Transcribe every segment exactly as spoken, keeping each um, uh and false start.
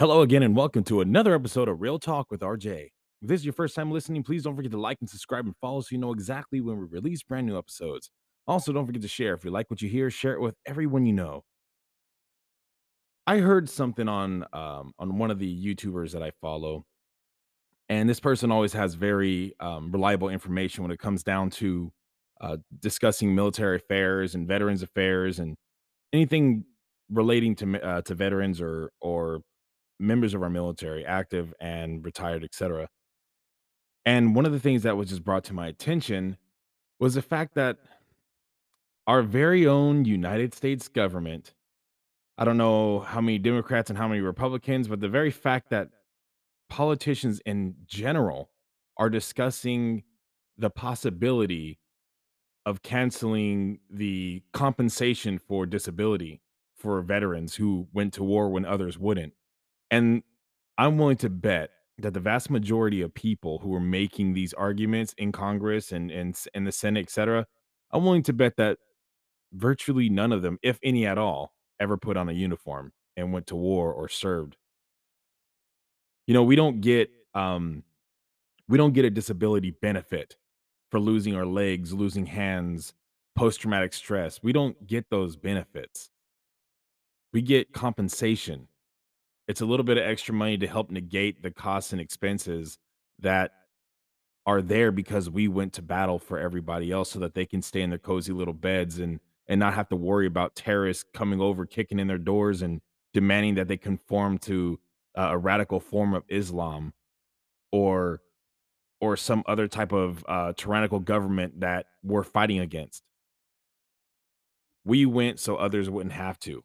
Hello again, and welcome to another episode of Real Talk with R J. If this is your first time listening, please don't forget to like and subscribe and follow so you know exactly when we release brand new episodes. Also, don't forget to share. If you like what you hear, share it with everyone you know. I heard something on um, on one of the YouTubers that I follow, and this person always has very um, reliable information when it comes down to uh, discussing military affairs and veterans affairs and anything relating to mi- uh, to veterans or or members of our military, active and retired, et cetera. And one of the things that was just brought to my attention was the fact that our very own United States government, I don't know how many Democrats and how many Republicans, but the very fact that politicians in general are discussing the possibility of canceling the compensation for disability for veterans who went to war when others wouldn't. And I'm willing to bet that the vast majority of people who are making these arguments in Congress and and s- and the Senate, et cetera, I'm willing to bet that virtually none of them, if any at all, ever put on a uniform and went to war or served. You know, we don't get um we don't get a disability benefit for losing our legs, losing hands, post traumatic stress. We don't get those benefits. We get compensation. It's a little bit of extra money to help negate the costs and expenses that are there because we went to battle for everybody else so that they can stay in their cozy little beds and and not have to worry about terrorists coming over, kicking in their doors and demanding that they conform to uh, a radical form of Islam or or some other type of uh, tyrannical government that we're fighting against. We went so others wouldn't have to.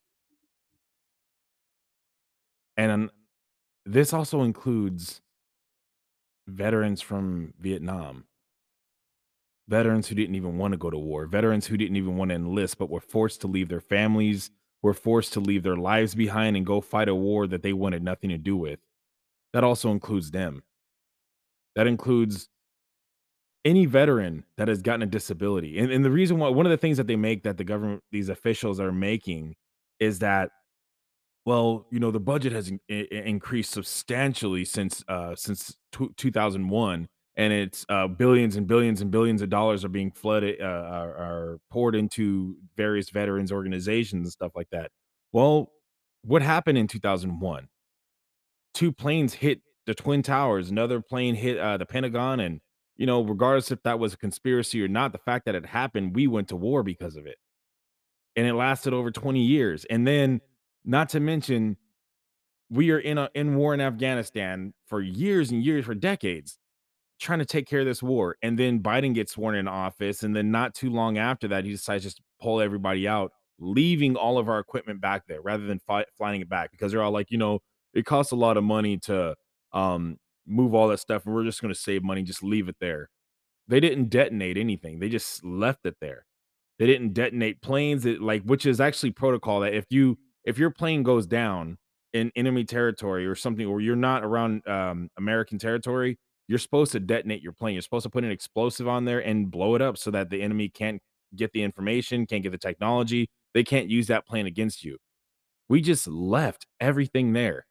And this also includes veterans from Vietnam, veterans who didn't even want to go to war, veterans who didn't even want to enlist, but were forced to leave their families, were forced to leave their lives behind and go fight a war that they wanted nothing to do with. That also includes them. That includes any veteran that has gotten a disability. And, and the reason why, one of the things that they make that the government, these officials are making is that, well, you know, the budget has in I I increased substantially since, uh, since two 2001, and it's, uh, billions and billions and billions of dollars are being flooded, uh, are are poured into various veterans organizations and stuff like that. Well, what happened in two thousand one? two planes hit the Twin Towers, another plane hit, uh, the Pentagon, and, you know, regardless if that was a conspiracy or not, the fact that it happened, we went to war because of it, and it lasted over twenty years, and then, not to mention we are in a in war in Afghanistan for years and years, for decades, trying to take care of this war. And then Biden gets sworn in office. And then not too long after that, he decides just to pull everybody out, leaving all of our equipment back there rather than fi- flying it back because they're all like, you know, it costs a lot of money to um, move all that stuff. And we're just going to save money, just leave it there. They didn't detonate anything. They just left it there. They didn't detonate planes, it, like which is actually protocol that if you if your plane goes down in enemy territory or something, or you're not around um, American territory, you're supposed to detonate your plane. You're supposed to put an explosive on there and blow it up so that the enemy can't get the information, can't get the technology. They can't use that plane against you. We just left everything there.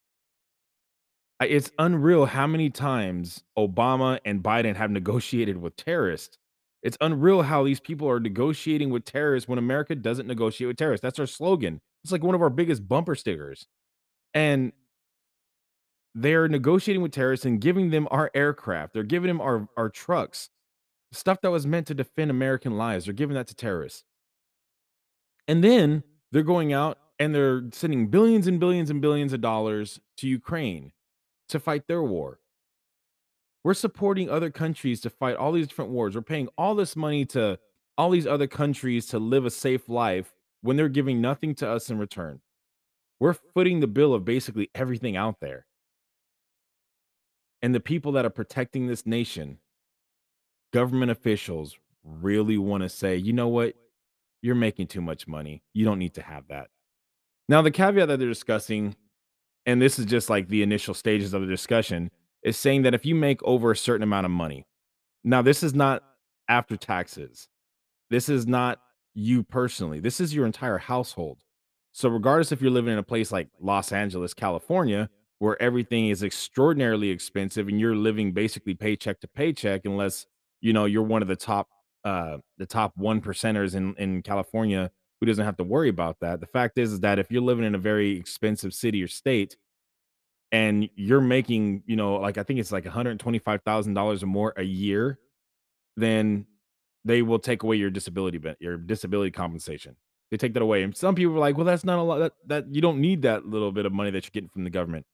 I It's unreal how many times Obama and Biden have negotiated with terrorists. It's unreal how these people are negotiating with terrorists when America doesn't negotiate with terrorists. That's our slogan. It's like one of our biggest bumper stickers. And they're negotiating with terrorists and giving them our aircraft. They're giving them our, our trucks, stuff that was meant to defend American lives. They're giving that to terrorists. And then they're going out and they're sending billions and billions and billions of dollars to Ukraine to fight their war. We're supporting other countries to fight all these different wars. We're paying all this money to all these other countries to live a safe life when they're giving nothing to us in return. We're footing the bill of basically everything out there. And the people that are protecting this nation, government officials, really want to say, you know what? You're making too much money. You don't need to have that. Now, the caveat that they're discussing, and this is just like the initial stages of the discussion, is saying that if you make over a certain amount of money, now this is not after taxes. This is not you personally. This is your entire household. So regardless if you're living in a place like Los Angeles, California, where everything is extraordinarily expensive and you're living basically paycheck to paycheck, unless you know you're one of the top uh the top one percenters in in California who doesn't have to worry about that. The fact is, is that if you're living in a very expensive city or state and you're making, you know, like I think it's like one hundred twenty-five thousand dollars or more a year, then they will take away your disability ben your disability compensation. They take that away, and some people are like, "Well, that's not a lot, that that you don't need that little bit of money that you're getting from the government."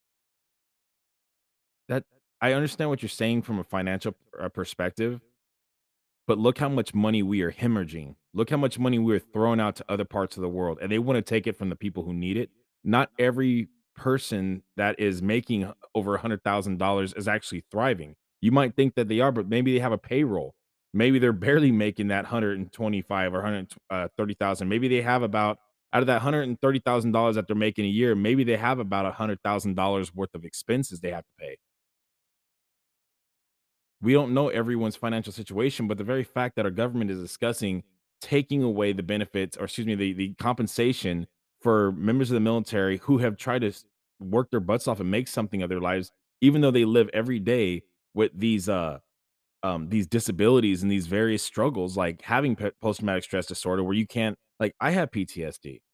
That I understand what you're saying from a financial, uh, perspective, but look how much money we are hemorrhaging. Look how much money we're throwing out to other parts of the world, and they wanna take it from the people who need it. Not every person that is making h over one hundred thousand dollars is actually thriving. You might think that they are, but maybe they have a payroll. Maybe they're barely making that one hundred twenty-five or one hundred uh, thirty thousand. Maybe they have about out of that one hundred thirty thousand dollars that they're making a year, maybe they have about one hundred thousand dollars worth of expenses they have to pay. We don't know everyone's financial situation, but the very fact that our government is discussing taking away the benefits, or excuse me, the, the compensation for members of the military who have tried to s- work their butts off and make something of their lives, even though they live every day with these uh um these disabilities and these various struggles, like having post traumatic stress disorder, where you can't, like, I have P T S D.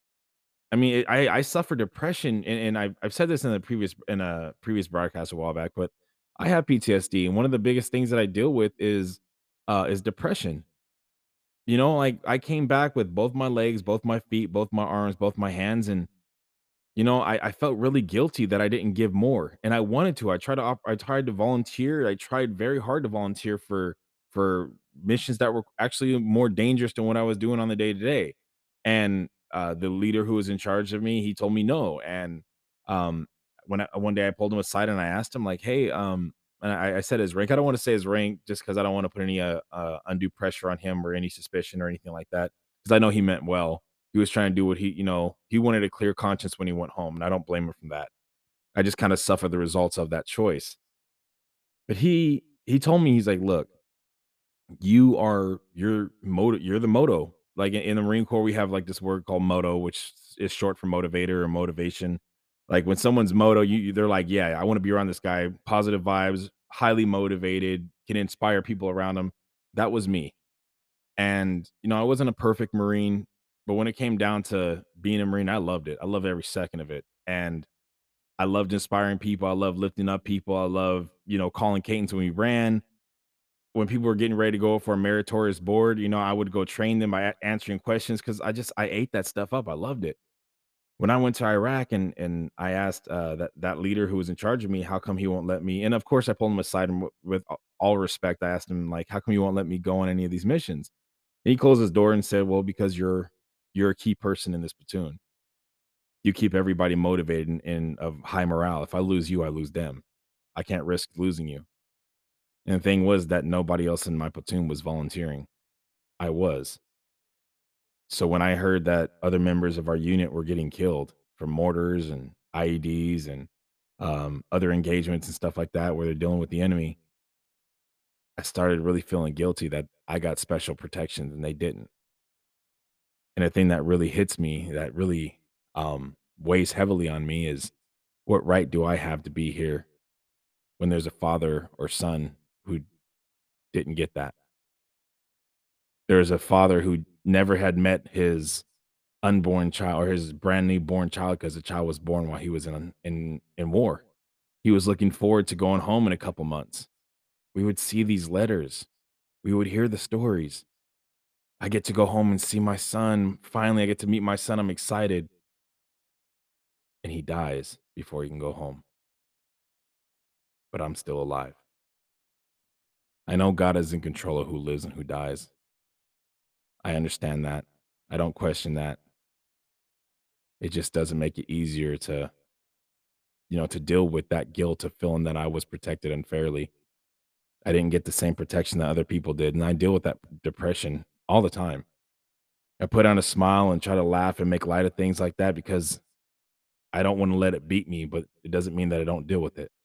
I mean, it I I suffer depression, and and I've I've said this in a previous in a previous broadcast a while back, but I have P T S D, and one of the biggest things that I deal with is, uh, is depression. You know, like, I came back with both my legs, both my feet, both my arms, both my hands, and you know, I I felt really guilty that I didn't give more, and I wanted to. I tried to op I tried to volunteer. I tried very hard to volunteer for for missions that were actually more dangerous than what I was doing on the day to day. And, uh, the leader who was in charge of me, he told me no, and, um, when I one day I pulled him aside and I asked him like, "Hey," um, and I I said his rank. I don't wanna say his rank just because I don't wanna put any, uh, uh, undue pressure on him or any suspicion or anything like that, because I know he meant well. He was trying to do what he, you know, he wanted a clear conscience when he went home, and I don't blame him for that. I just kinda suffer the results of that choice. But he he told me, he's like, "Look, you are you're moto you're the moto." Like, in in the Marine Corps, we have, like, this word called moto, which is short for motivator or motivation. Like, when someone's moto, you you they're like, "Yeah, I wanna be around this guy, positive vibes, highly motivated, can inspire people around him." That was me. And, you know, I wasn't a perfect Marine, but when it came down to being a Marine, I loved it. I love every second of it. And I loved inspiring people. I love lifting up people. I love, you know, calling cadence when we ran. When people were getting ready to go for a meritorious board, you know, I would go train them by a- answering questions because I just I ate that stuff up. I loved it. When I went to Iraq and and I asked uh, that that leader who was in charge of me, how come he won't let me? And of course, I pulled him aside and w- with a- all respect, I asked him like, how come you won't let me go on any of these missions? And he closed his door and said, "Well, because you're you're a key person in this platoon. You keep everybody motivated and, and of high morale. If I lose you, I lose them. I can't risk losing you." And the thing was that nobody else in my platoon was volunteering. I was. So when I heard that other members of our unit were getting killed from mortars and I E Ds and um, other engagements and stuff like that, where they're dealing with the enemy, I started really feeling guilty that I got special protections and they didn't. And the thing that really hits me, that really um, weighs heavily on me, is what right do I have to be here when there's a father or son who didn't get that? There's a father who never had met his unborn child or his brand new born child because the child was born while he was in in in war. He was looking forward to going home in a couple months. We would see these letters. We would hear the stories. I get to go home and see my son. Finally, I get to meet my son. I'm excited. And he dies before he can go home, but I'm still alive. I know God is in control of who lives and who dies. I understand that. I don't question that. It just doesn't make it easier to, you know, to deal with that guilt of feeling that I was protected unfairly. I didn't get the same protection that other people did. And I deal with that depression all the time. I put on a smile and try to laugh and make light of things like that because I don't want to let it beat me, but it doesn't mean that I don't deal with it.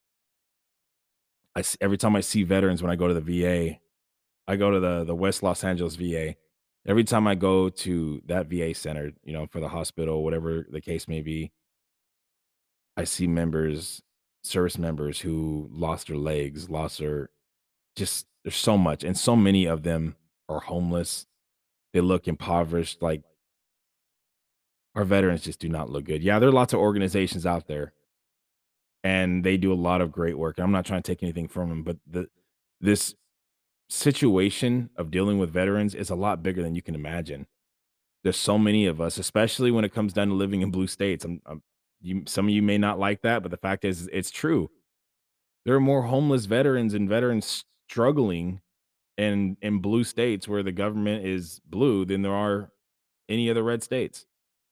I s every time I see veterans when I go to the V A, I go to the the West Los Angeles V A. Every time I go to that V A center, you know, for the hospital, whatever the case may be, I see members, service members who lost their legs, lost their just there's so much, and so many of them are homeless. They look impoverished. Like our veterans just do not look good. Yeah, there are lots of organizations out there, and they do a lot of great work. And I'm not trying to take anything from them, but the this situation of dealing with veterans is a lot bigger than you can imagine. There's so many of us, especially when it comes down to living in blue states. I'm, I'm you, some of you may not like that, but the fact is, it's true. There are more homeless veterans and veterans struggling in in blue states where the government is blue than there are any other red states.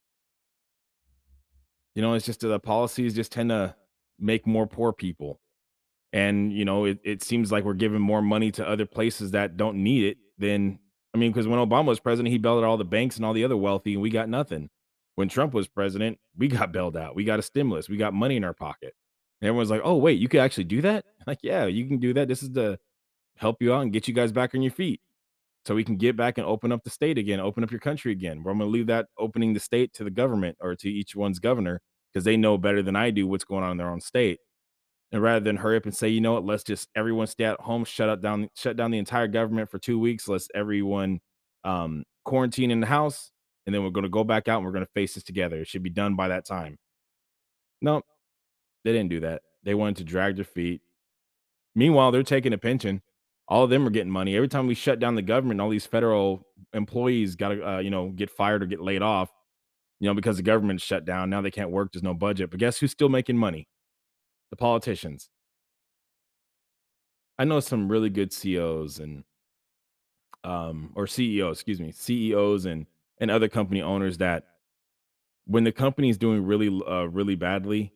You know, it's just the policies just tend to make more poor people. And, you know, it, it seems like we're giving more money to other places that don't need it than, I mean, because when Obama was president, he bailed out all the banks and all the other wealthy, and we got nothing. When Trump was president, we got bailed out. We got a stimulus. We got money in our pocket. And everyone's like, oh, wait, you could actually do that? Like, yeah, you can do that. This is to help you out and get you guys back on your feet so we can get back and open up the state again, open up your country again. Where I'm going to leave that opening the state to the government or to each one's governor because they know better than I do what's going on in their own state. And rather than hurry up and say, you know what, let's just everyone stay at home, shut up down, shut down the entire government for two weeks. Let's everyone um, quarantine in the house, and then we're going to go back out and we're going to face this together. It should be done by that time. No, they didn't do that. They wanted to drag their feet. Meanwhile, they're taking a pension. All of them are getting money. Every time we shut down the government, all these federal employees got to, uh, you know, get fired or get laid off, you know, because the government's shut down. Now they can't work. There's no budget. But guess who's still making money? The politicians. I know some really good C E Os and um or C E Os, excuse me, C E Os and and other company owners that when the company is doing really uh really badly,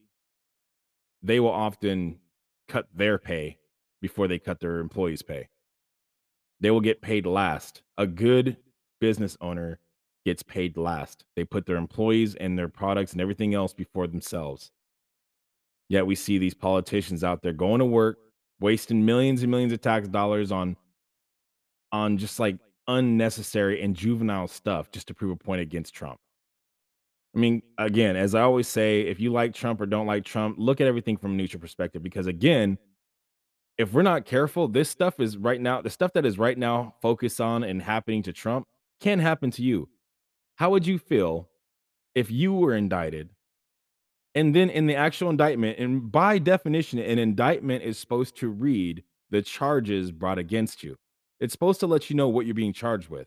they will often cut their pay before they cut their employees' pay. They will get paid last. A good business owner gets paid last. They put their employees and their products and everything else before themselves. Yet we see these politicians out there going to work, wasting millions and millions of tax dollars on on just like unnecessary and juvenile stuff just to prove a point against Trump. I mean, again, as I always say, if you like Trump or don't like Trump, look at everything from a neutral perspective because again, if we're not careful, this stuff is right now, the stuff that is right now focused on and happening to Trump can happen to you. How would you feel if you were indicted and then in the actual indictment, and by definition, an indictment is supposed to read the charges brought against you. It's supposed to let you know what you're being charged with.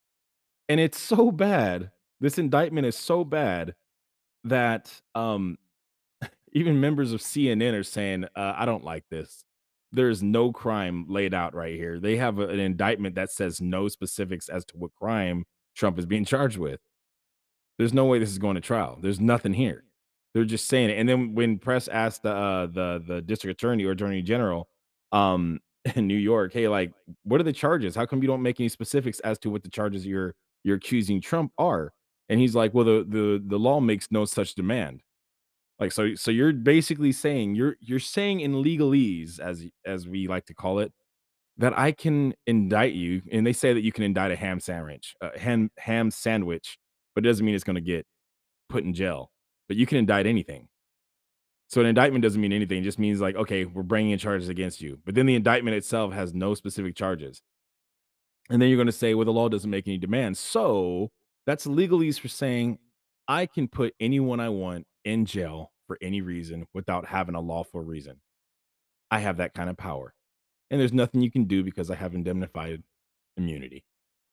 And it's so bad. This indictment is so bad that um even members of C N N are saying, uh, I don't like this. There's no crime laid out right here. They have a- an indictment that says no specifics as to what crime Trump is being charged with. There's no way this is going to trial. There's nothing here. They're just saying it. And then when press asked the uh, the the district attorney or attorney general um, in New York, hey, like, what are the charges? How come you don't make any specifics as to what the charges you're you're accusing Trump are? And he's like, well, the the the law makes no such demand. Like, so so you're basically saying you're you're saying in legalese, as as we like to call it, that I can indict you, and they say that you can indict a ham sandwich, a ham ham sandwich, but it doesn't mean it's going to get put in jail. But you can indict anything. So an indictment doesn't mean anything. It just means like, okay, we're bringing in charges against you. But then the indictment itself has no specific charges. And then you're going to say, well, the law doesn't make any demands. So that's legalese for saying I can put anyone I want in jail for any reason without having a lawful reason. I have that kind of power. And there's nothing you can do because I have indemnified immunity.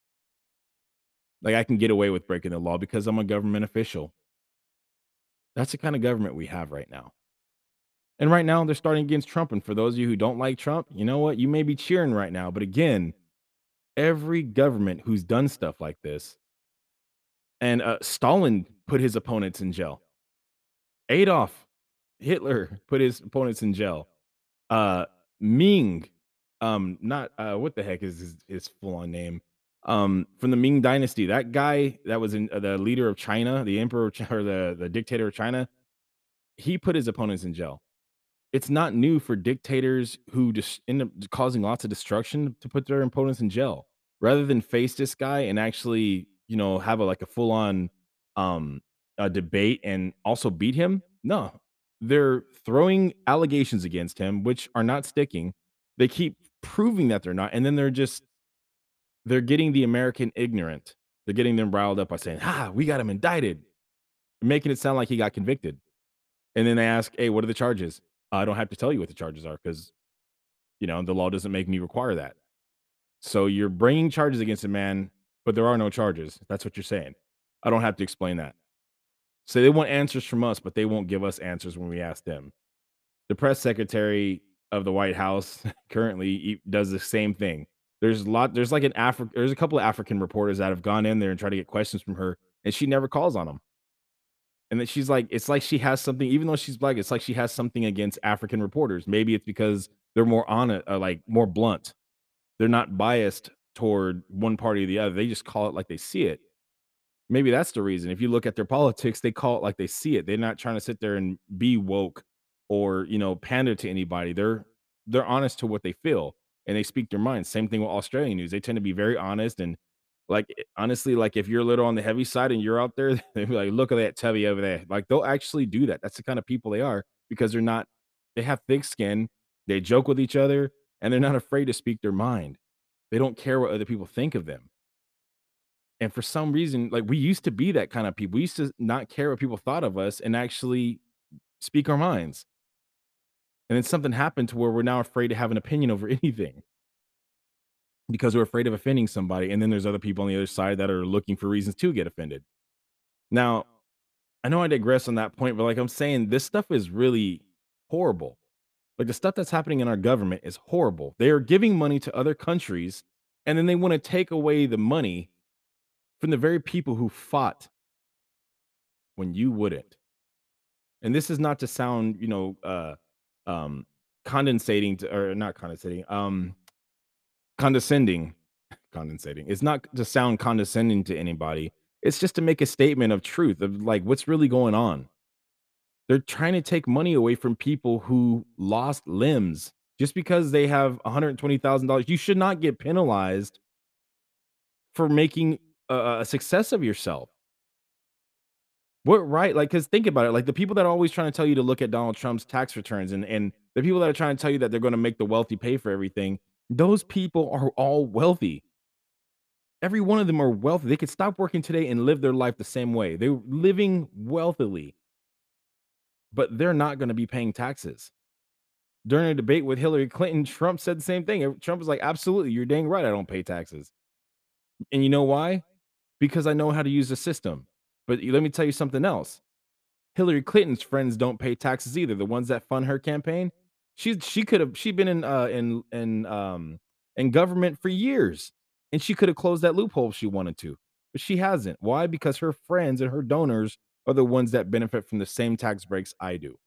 Like I can get away with breaking the law because I'm a government official. That's the kind of government we have right now. And right now, they're starting against Trump. And for those of you who don't like Trump, you know what? You may be cheering right now. But again, every government who's done stuff like this, and uh, Stalin put his opponents in jail. Adolf Hitler put his opponents in jail. Uh, Ming, um, not uh, what the heck is his, his full on name? Um, from the Ming Dynasty, that guy that was in uh, the leader of China, the emperor of China, or the the dictator of China, he put his opponents in jail. It's not new for dictators who just end up causing lots of destruction to put their opponents in jail. rather than face this guy and actually, you know, have a like a full on um a debate and also beat him. No. They're throwing allegations against him which are not sticking. They keep proving that they're not, and then they're just they're getting the American ignorant. They're getting them riled up by saying, "Ha, we got him indicted," making it sound like he got convicted. And then they ask, "Hey, what are the charges?" "I don't have to tell you what the charges are because, you know, the law doesn't make me require that." So you're bringing charges against a man, but there are no charges. That's what you're saying. I don't have to explain that. So they want answers from us, but they won't give us answers when we ask them. The press secretary of the White House currently e- does the same thing. There's a lot. There's like an Afri- There's a couple of African reporters that have gone in there and tried to get questions from her, and she never calls on them. And then she's like, it's like she has something, even though she's black. It's like she has something against African reporters. Maybe it's because they're more on it, uh, like more blunt. They're not biased toward one party or the other. They just call it like they see it. Maybe that's the reason. If you look at their politics, they call it like they see it. They're not trying to sit there and be woke or, you know, pander to anybody. They're they're honest to what they feel and they speak their mind. Same thing with Australian news. They tend to be very honest and like eh, honestly, like if you're a little on the heavy side and you're out there, they'll be like, look at that tubby over there. Like they'll actually do that. That's the kind of people they are because they're not, they have thick skin, they joke with each other, and they're not afraid to speak their mind. They don't care what other people think of them. And for some reason, like, we used to be that kind of people. We used to not care what people thought of us and actually speak our minds. And then something happened to where we're now afraid to have an opinion over anything because we're afraid of offending somebody. And then there's other people on the other side that are looking for reasons to get offended. Now, I know I digress on that point, but like I'm saying, this stuff is really horrible. Like the stuff that's happening in our government is horrible. They are giving money to other countries and then they want to take away the money from the very people who fought when you wouldn't. And this is not to sound, you know, uh, um, condensating to, or not condescending, um, condescending, condescending. It's not to sound condescending to anybody. It's just to make a statement of truth of like what's really going on. They're trying to take money away from people who lost limbs just because they have one hundred twenty thousand dollars. You should not get penalized for making a, a success of yourself. What right? Like, cause think about it, like, the people that are always trying to tell you to look at Donald Trump's tax returns and and the people that are trying to tell you that they're gonna make the wealthy pay for everything, those people are all wealthy. Every one of them are wealthy. They could stop working today and live their life the same way. They're living wealthily, but they're not gonna be paying taxes. During a debate with Hillary Clinton, Trump said the same thing. Trump was like, "Absolutely, you're dang right I don't pay taxes." And you know why? Because I know how to use the system. But let me tell you something else. Hillary Clinton's friends don't pay taxes either, the ones that fund her campaign. She's she could have she been in, uh, in in, um, in government for years, and she could have closed that loophole if she wanted to, but she hasn't. Why? Because her friends and her donors are the ones that benefit from the same tax breaks I do.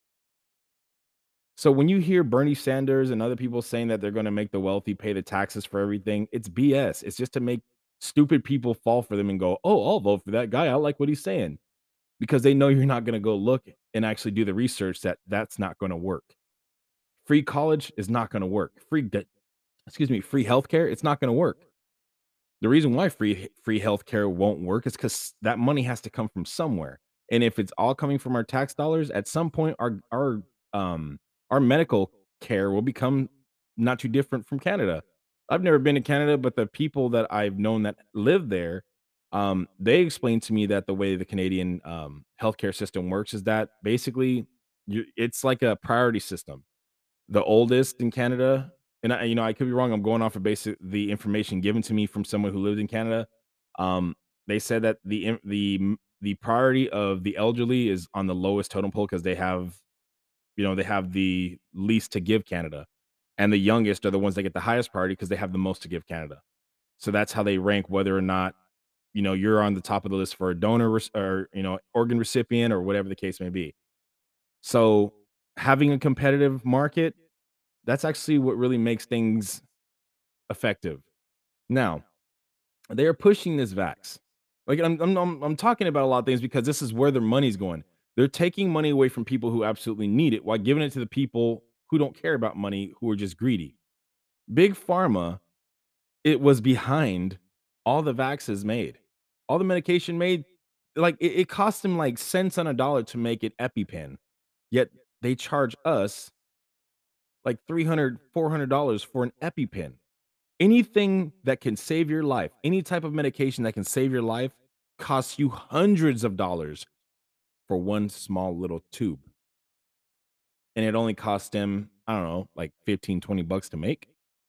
So when you hear Bernie Sanders and other people saying that they're gonna make the wealthy pay the taxes for everything, it's B S. It's just to make stupid people fall for them and go, "Oh, I'll vote for that guy. I like what he's saying." Because they know you're not gonna go look and actually do the research that that's not gonna work. Free college is not gonna work. Free de excuse me, free healthcare, it's not gonna work. The reason why free free healthcare won't work is because that money has to come from somewhere, and if it's all coming from our tax dollars, at some point, our our, um, our medical care will become not too different from Canada. I've never been to Canada, but the people that I've known that live there, um, they explained to me that the way the Canadian, um, healthcare system works is that basically you it's like a priority system. The oldest in Canada, and I you know, I could be wrong, I'm going off of basic the information given to me from someone who lived in Canada. Um, they said that the im the m the priority of the elderly is on the lowest totem pole because they have, you know, they have the least to give Canada, and the youngest are the ones that get the highest priority because they have the most to give Canada. So that's how they rank whether or not, you know, you're on the top of the list for a donor rec or, you know, organ recipient or whatever the case may be. So, having a competitive market, that's actually what really makes things effective. Now, they are pushing this vax. Like I'm, I'm, I'm, I'm talking about a lot of things because this is where their money's going. They're taking money away from people who absolutely need it while giving it to the people who don't care about money, who are just greedy. Big pharma It was behind all the vaxes made. All the medication made, like, it it cost them, like, cents on a dollar to make an EpiPen, yet they charge us, like, three hundred, four hundred dollars for an EpiPen. Anything that can save your life, any type of medication that can save your life costs you hundreds of dollars for one small little tube, and it only cost them, I don't know, like fifteen, twenty bucks to make?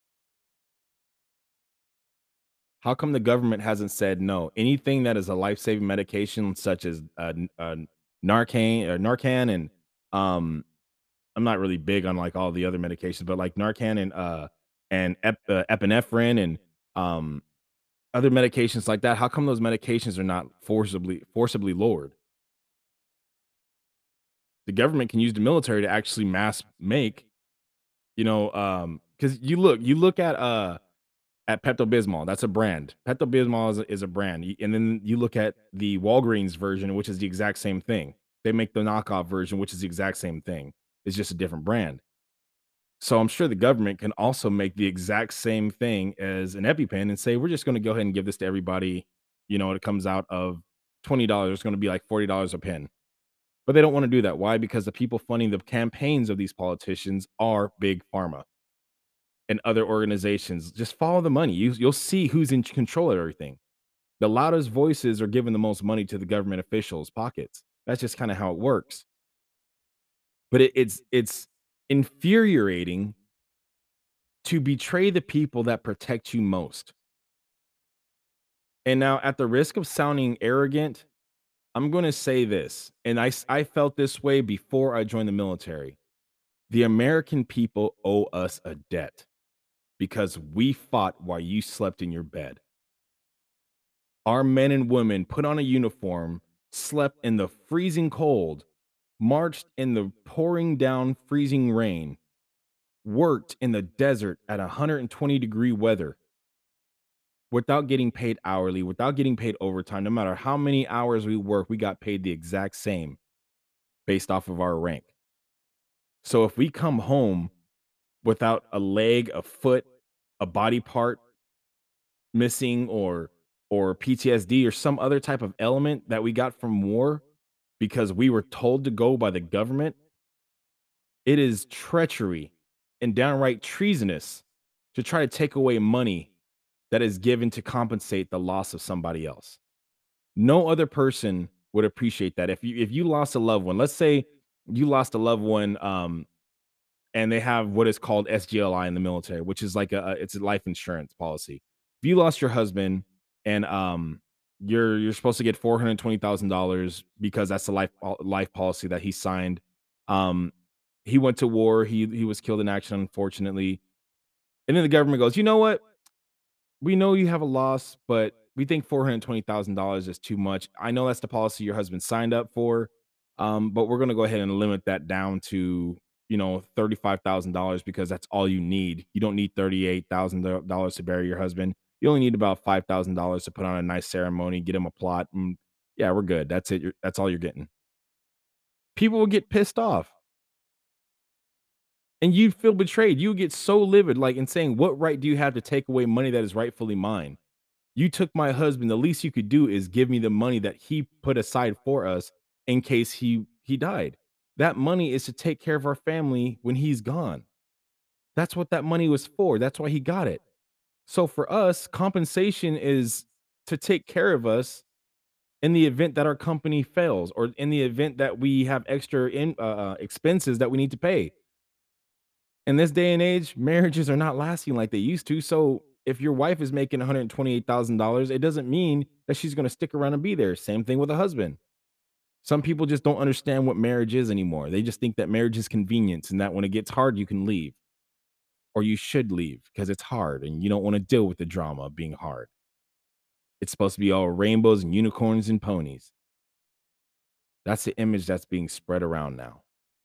How come the government hasn't said no? Anything that is a life-saving medication such as, uh, N uh, Narcan or Narcan and, um, I'm not really big on, like, all the other medications, but, like, Narcan and, uh, and ep uh, epinephrine and, um, other medications like that, how come those medications are not forcibly forcibly lowered? The government can use the military to actually mass make, you know, um, because you look you look at, uh at Pepto-Bismol, that's a brand. Pepto-Bismol is a is a brand, y and then you look at the Walgreens version, which is the exact same thing. They make the knockoff version, which is the exact same thing. It's just a different brand. So I'm sure the government can also make the exact same thing as an EpiPen and say, "We're just gonna go ahead and give this to everybody," you know, it comes out of twenty dollars it's gonna be like forty dollars a pen. But they don't wanna do that. Why? Because the people funding the campaigns of these politicians are Big Pharma and other organizations. Just follow the money. You you'll see who's in control of everything. The loudest voices are giving the most money to the government officials' pockets. That's just kinda how it works. But it it's it's infuriating to betray the people that protect you most. And now at the risk of sounding arrogant, I'm gonna say this, and I s I felt this way before I joined the military. The American people owe us a debt because we fought while you slept in your bed. Our men and women put on a uniform, slept in the freezing cold, marched in the pouring down freezing rain, worked in the desert at one hundred twenty degree weather without getting paid hourly, without getting paid overtime. No matter how many hours we work, we got paid the exact same based off of our rank. So if we come home without a leg, a foot, a body part missing or or P T S D or some other type of element that we got from war because we were told to go by the government, it is treachery and downright treasonous to try to take away money that is given to compensate the loss of somebody else. No other person would appreciate that. If you if you lost a loved one, let's say you lost a loved one, um, and they have what is called S G L I in the military, which is like a, a it's a life insurance policy. If you lost your husband and um you're you're supposed to get four hundred twenty thousand dollars because that's the life pol- life policy that he signed. Um, he went to war. He he was killed in action, unfortunately. And then the government goes, you know what? We know you have a loss, but we think four hundred twenty thousand dollars is too much. I know that's the policy your husband signed up for, um, but we're going to go ahead and limit that down to, you know, thirty-five thousand dollars because that's all you need. You don't need thirty-eight thousand dollars to bury your husband. You only need about five thousand dollars to put on a nice ceremony, get him a plot. And yeah, we're good. That's it. You're, that's all you're getting. People will get pissed off and you'd feel betrayed. You get so livid, like, and saying, what right do you have to take away money that is rightfully mine? You took my husband. The least you could do is give me the money that he put aside for us in case he he died. That money is to take care of our family when he's gone. That's what that money was for. That's why he got it. So for us, compensation is to take care of us in the event that our company fails or in the event that we have extra in, uh, uh, expenses that we need to pay. In this day and age, marriages are not lasting like they used to. So if your wife is making one hundred twenty-eight thousand dollars it doesn't mean that she's going to stick around and be there. Same thing with a husband. Some people just don't understand what marriage is anymore. They just think that marriage is convenience and that when it gets hard, you can leave or you should leave because it's hard and you don't want to deal with the drama of being hard. It's supposed to be all rainbows and unicorns and ponies. That's the image that's being spread around now.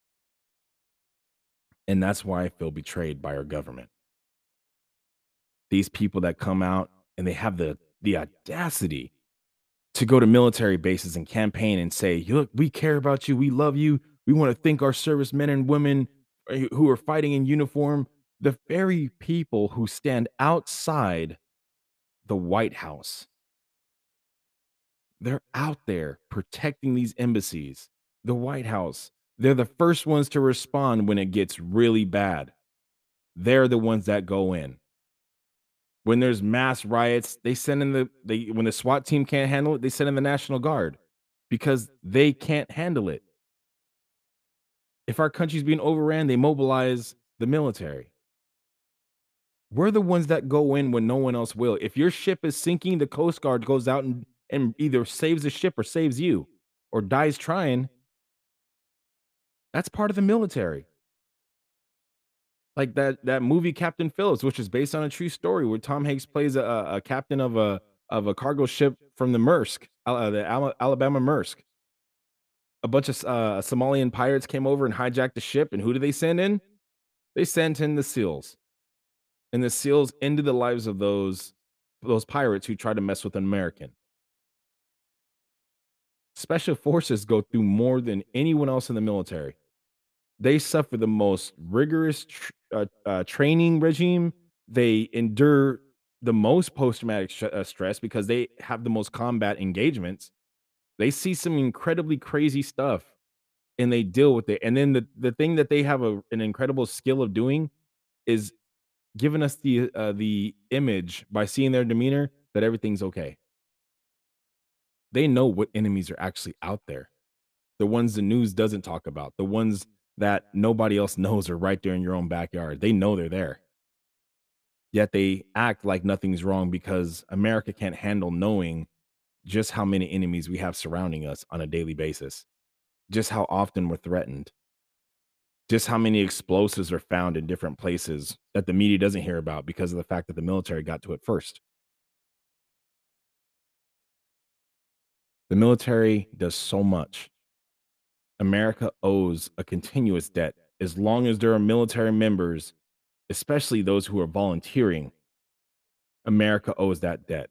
And that's why I feel betrayed by our government. These people that come out and they have the the audacity to go to military bases and campaign and say, "Look, we care about you. We love you. We want to thank our servicemen and women uh, who are fighting in uniform." The very people who stand outside the White House. They're out there protecting these embassies. The White House, they're the first ones to respond when it gets really bad. They're the ones that go in. When there's mass riots, they send in the they when the SWAT team can't handle it, they send in the National Guard because they can't handle it. If our country's being overran, they mobilize the military. We're the ones that go in when no one else will. If your ship is sinking, the Coast Guard goes out and, and either saves the ship or saves you or dies trying. That's part of the military. Like that that movie Captain Phillips, which is based on a true story, where Tom Hanks plays a, a captain of a of a cargo ship from the Maersk, uh, the Ala- Alabama Maersk. A bunch of uh, Somalian pirates came over and hijacked the ship, and who do they send in? They sent in the SEALs, and the SEALs ended the lives of those those pirates who tried to mess with an American. Special forces go through more than anyone else in the military. They suffer the most rigorous tr- uh, uh, training regime. They endure the most post traumatic sh- uh, stress because they have the most combat engagements. They see some incredibly crazy stuff and they deal with it. And then the, the thing that they have a, an incredible skill of doing is giving us the uh, the image by seeing their demeanor that everything's okay. They know what enemies are actually out there. The ones the news doesn't talk about, the ones that nobody else knows are right there in your own backyard. They know they're there. Yet they act like nothing's wrong because America can't handle knowing just how many enemies we have surrounding us on a daily basis, just how often we're threatened, just how many explosives are found in different places that the media doesn't hear about because of the fact that the military got to it first. The military does so much. America owes a continuous debt as long as there are military members, especially those who are volunteering. America owes that debt.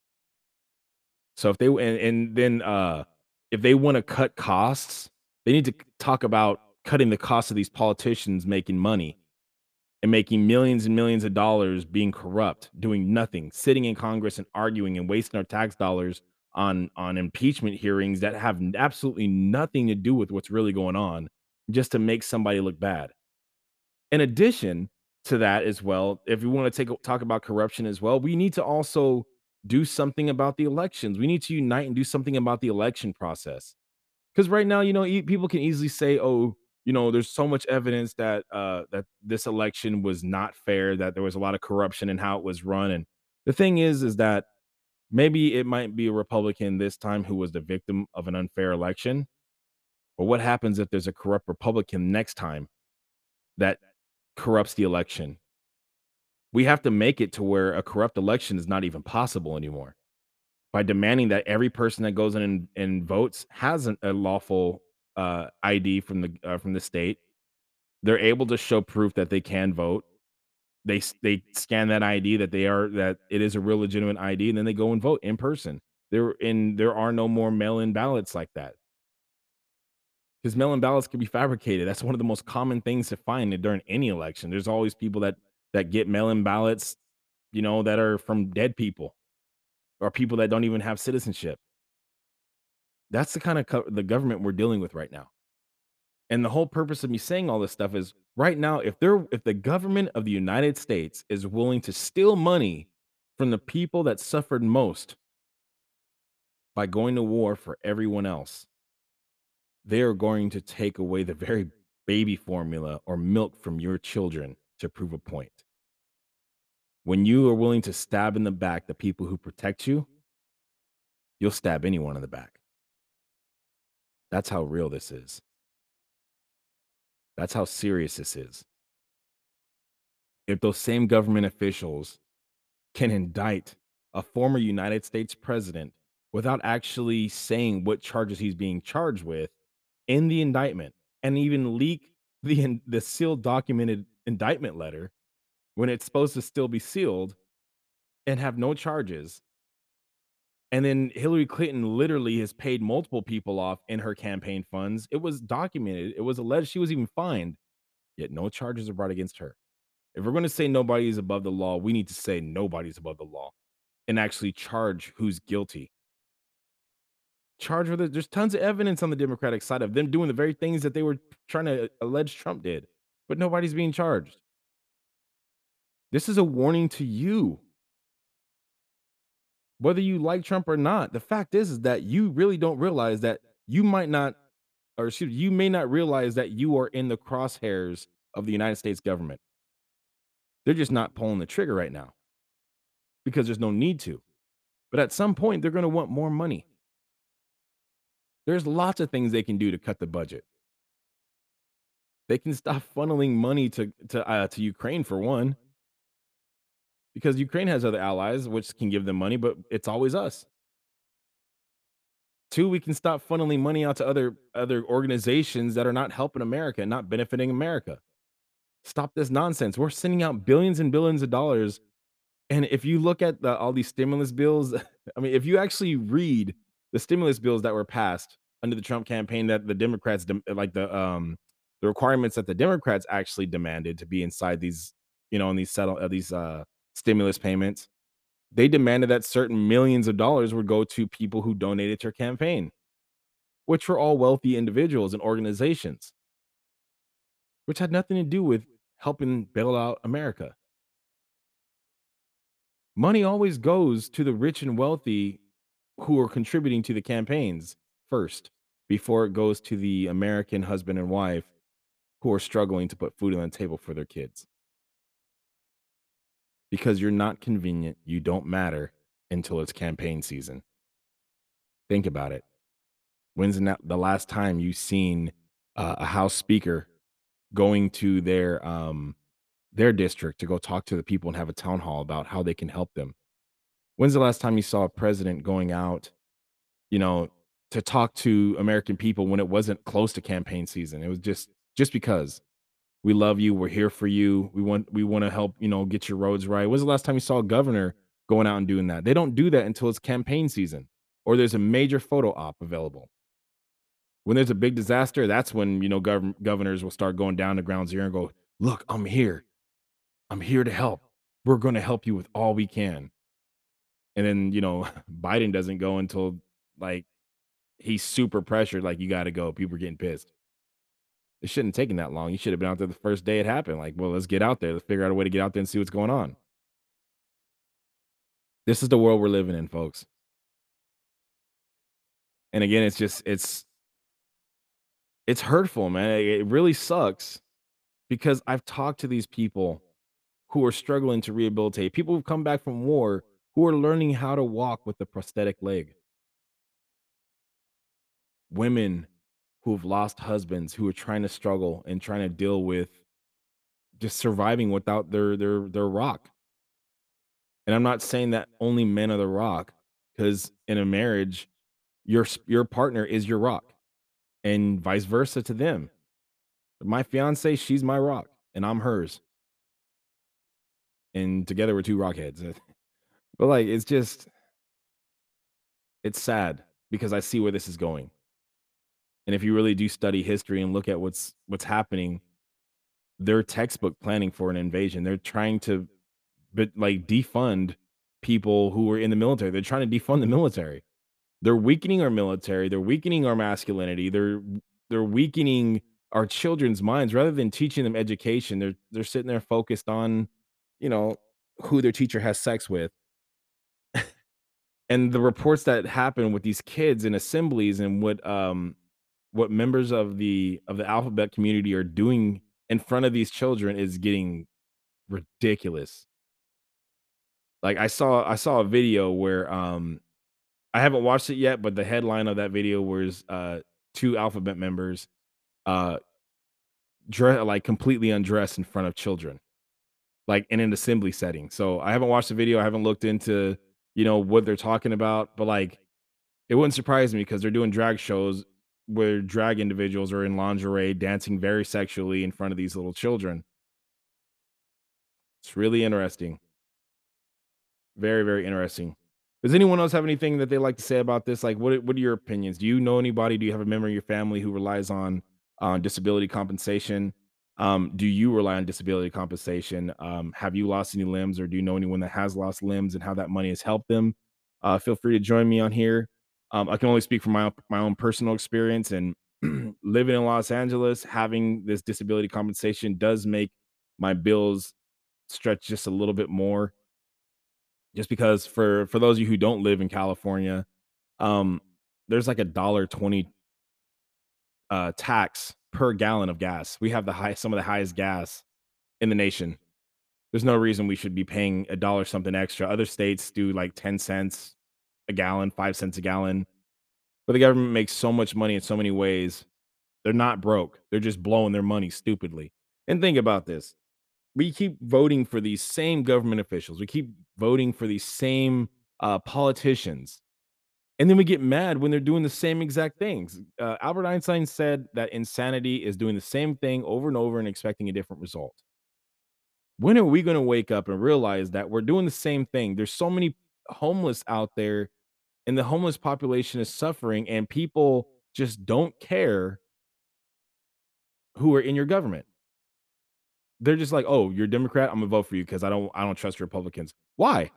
So if they and, and then uh if they want to cut costs, they need to c- talk about cutting the cost of these politicians making money and making millions and millions of dollars being corrupt, doing nothing, sitting in Congress and arguing and wasting our tax dollars on on impeachment hearings that have n- absolutely nothing to do with what's really going on just to make somebody look bad. In addition to that as well, if we want to take talk about corruption as well, we need to also do something about the elections. We need to unite and do something about the election process. Because right now, you know, e- people can easily say, "Oh, you know, there's so much evidence that uh, that this election was not fair, that there was a lot of corruption in how it was run." And the thing is, is that maybe it might be a Republican this time who was the victim of an unfair election. But what happens if there's a corrupt Republican next time that corrupts the election? We have to make it to where a corrupt election is not even possible anymore by demanding that every person that goes in and, and votes has an, a lawful uh, I D from the uh, from the state. They're able to show proof that they can vote. They s- they scan that I D that they are that it is a real legitimate I D, and then they go and vote in person. There in there are no more mail-in ballots like that because mail-in ballots can be fabricated. That's one of the most common things to find during any election. There's always people that that get mail-in ballots, you know, that are from dead people or people that don't even have citizenship. That's the kind of co- the government we're dealing with right now. And the whole purpose of me saying all this stuff is right now, if they're if the government of the United States is willing to steal money from the people that suffered most by going to war for everyone else, they are going to take away the very baby formula or milk from your children to prove a point. When you are willing to stab in the back the people who protect you, you'll stab anyone in the back. That's how real this is. That's how serious this is. If those same government officials can indict a former United States president without actually saying what charges he's being charged with in the indictment and even leak the in- the sealed documented indictment letter when it's supposed to still be sealed and have no charges. And then Hillary Clinton literally has paid multiple people off in her campaign funds. It was documented. It was alleged she was even fined, yet no charges are brought against her. If we're going to say nobody is above the law, we need to say nobody's above the law. and actually charge who's guilty. Charge with it. There's tons of evidence on the Democratic side of them doing the very things that they were trying to allege Trump did, but nobody's being charged. This is a warning to you. Whether you like Trump or not, the fact is, is that you really don't realize that you might not, or excuse you may not realize that you are in the crosshairs of the United States government. They're just not pulling the trigger right now because there's no need to. But at some point, they're going to want more money. There's lots of things they can do to cut the budget. They can stop funneling money to to uh, to Ukraine for one, because Ukraine has other allies which can give them money, but it's always us. Two, we can stop funneling money out to other other organizations that are not helping America, not benefiting America. Stop this nonsense. We're sending out billions and billions of dollars. And if you look at the all these stimulus bills, I mean, if you actually read the stimulus bills that were passed under the Trump campaign that the Democrats dem like the, um, the requirements that the Democrats actually demanded to be inside these, you know, in these settle uh, these, uh, stimulus payments, they demanded that certain millions of dollars would go to people who donated to her campaign, which were all wealthy individuals and organizations, which had nothing to do with helping bail out America. Money always goes to the rich and wealthy who are contributing to the campaigns first, before it goes to the American husband and wife who are struggling to put food on the table for their kids. Because you're not convenient, you don't matter until it's campaign season. Think about it. When's the na- the last time you seen uh, a House Speaker going to their um, their district to go talk to the people and have a town hall about how they can help them? When's the last time you saw a president going out, you know, to talk to American people when it wasn't close to campaign season? It was just just because we love you, we're here for you, we want we want to help, you know, get your roads right. When's the last time you saw a governor going out and doing that? They don't do that until it's campaign season or there's a major photo op available. When there's a big disaster, that's when, you know, gov- governors will start going down to ground zero and go, "Look, I'm here. I'm here to help. We're going to help you with all we can." And then, you know, Biden doesn't go until like he's super pressured, like, "You gotta go." People are getting pissed. It shouldn't have taken that long. You should have been out there the first day it happened. Like, well, let's get out there. Let's figure out a way to get out there and see what's going on. This is the world we're living in, folks. And again, it's just it's it's hurtful, man. It it really sucks because I've talked to these people who are struggling to rehabilitate, people who've come back from war who are learning how to walk with a prosthetic leg, women who've lost husbands who are trying to struggle and trying to deal with just surviving without their their their rock. And I'm not saying that only men are the rock, because in a marriage, your s- your partner is your rock, and vice versa to them. My fiance, she's my rock, and I'm hers, and together we're two rockheads. But like, it's just it's sad because I see where this is going. And if you really do study history and look at what's what's happening, they're textbook planning for an invasion. They're trying to, but like defund people who were in the military. They're trying to defund the military. They're weakening our military, they're weakening our masculinity, they're they're weakening our children's minds rather than teaching them education. They're they're sitting there focused on, you know, who their teacher has sex with. And the reports that happen with these kids in assemblies and what um what members of the of the alphabet community are doing in front of these children is getting ridiculous. Like I saw I saw a video where um I haven't watched it yet, but the headline of that video was, uh, two Alphabet members, uh, dre like, completely undressed in front of children, like, in an assembly setting. So, I haven't watched the video, I haven't looked into, you know, what they're talking about, but, like, it wouldn't surprise me because 'cause they're doing drag shows where drag individuals are in lingerie, dancing very sexually in front of these little children. It's really interesting. Very, very interesting. Does anyone else have anything that they like to say about this? Like, what are- what are your opinions? Do you know anybody? Do you have a member in your family who relies on on disability compensation? Um, do you rely on disability compensation? Um, have you lost any limbs, or do you know anyone that has lost limbs and how that money has helped them? Uh, feel free to join me on here. Um, I can only speak from my own, my own personal experience, and living in Los Angeles, having this disability compensation does make my bills stretch just a little bit more. Just because for for those of you who don't live in California, um, there's like a dollar twenty uh, tax per gallon of gas. We have the high some of the highest gas in the nation. There's no reason we should be paying a dollar something extra. Other states do like ten cents a gallon, five cents a gallon, but the government makes so much money in so many ways. They're not broke. They're just blowing their money stupidly. And think about this. We keep voting for these same government officials. We keep voting for these same uh, politicians. And then we get mad when they're doing the same exact things. Uh, Albert Einstein said that insanity is doing the same thing over and over and expecting a different result. When are we going to wake up and realize that we're doing the same thing? There's so many homeless out there, and the homeless population is suffering, and people just don't care who are in your government. They're just like, "Oh, you're a Democrat. I'm gonna vote for you because I don't, I don't trust Republicans." Why?